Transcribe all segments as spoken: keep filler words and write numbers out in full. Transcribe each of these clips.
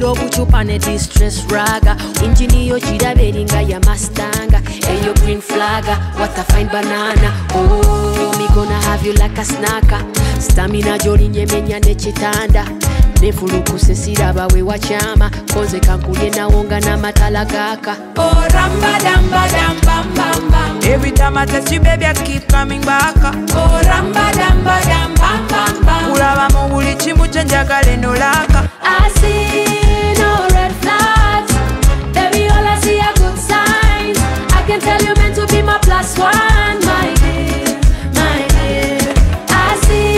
Eyo buchupa ne distress raga. Injiniyo chidaberinga ya mastanga. Eyo green flagger, what a fine banana. Oh, me gonna have you like a snacker. Stamina joli nyemenya ne chitanda. Nefuluku siraba we wachama. Konze kankulye na wonga na matalagaka. Oh, ramba damba damba bam bam. Every time I test you, baby, I keep coming back. Oh, ramba damba damba bam bam. Ulaba mo buli chimu chenjagale no laka. I see no red flags. Baby, all I see are good signs. I can tell you meant to be my plus one, my dear, my dear. I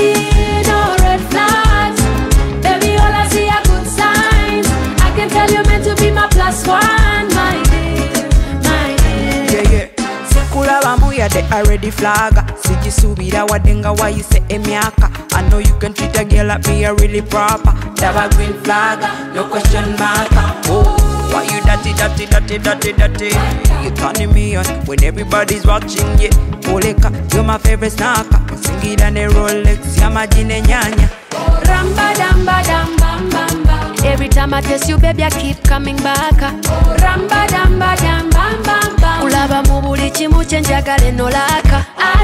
see no red flags. Baby, all I see are good signs. I can tell you meant to be my plus one, my dear, my dear. Yeah, yeah. Sikulaba muya they already flagger. Sijisubira wadenga why you say emyaka. I know you can treat a girl like me a really proper. Daba green flagger, no question marker. Oh, why you dirty, dirty, dirty, dirty, dirty? You turning me on when everybody's watching, yeah. Oleka, you're my favorite snacker. Sing it on the Rolex, you're my jine nyanya. Ramba damba damba bam bam. Every time I test you, baby, I keep coming back. Ramba damba damba bam bam. Ulaba mu buli chimu chenjagale no laka. I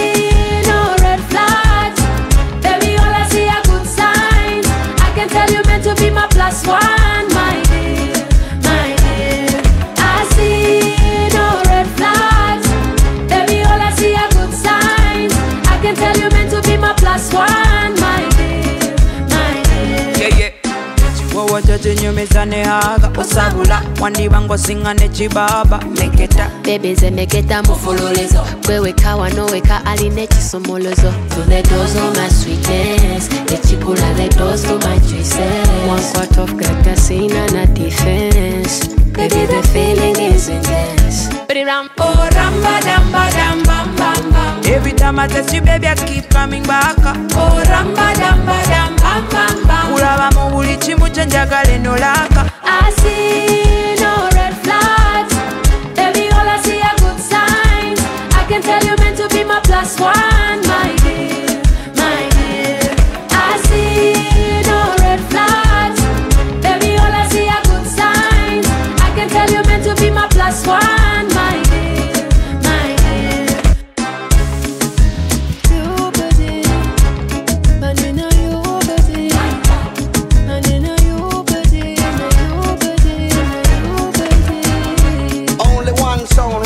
see no red flags. Baby, all I see are good signs. I can tell you meant to be my plus one, my dear, my dear. I see no red flags. Baby, all I see are good signs. I can tell you meant to be my plus one, my dear, my dear. Yeah, yeah. Chihuahua chache nyumeza ne haga. Osabula, wandi bango singa ne chibaba. Meketa. Baby ze meketa mufululizo. Kwe weka wano weka aline chisomolozo. To the doors of my sweetness. The chikula the doors to my choices. One quart of Gagacina na defense. Baby the feeling is intense. Put it round. Oh, ramba damba damba bam bam. Every time I test you, baby, I keep coming back. Oh, ramba damba damba bam bam. Ulaba mo buli chimu chenjagale no laka. I see no red flags. Baby, all I see are good signs. I can tell you meant to be my plus one, my dear, my dear. I see no red flags. Baby, all I see are good signs. I can tell you meant to be my plus one, my dear, my dear. You body, manina you body, manina you body, you body, you body. Only one sound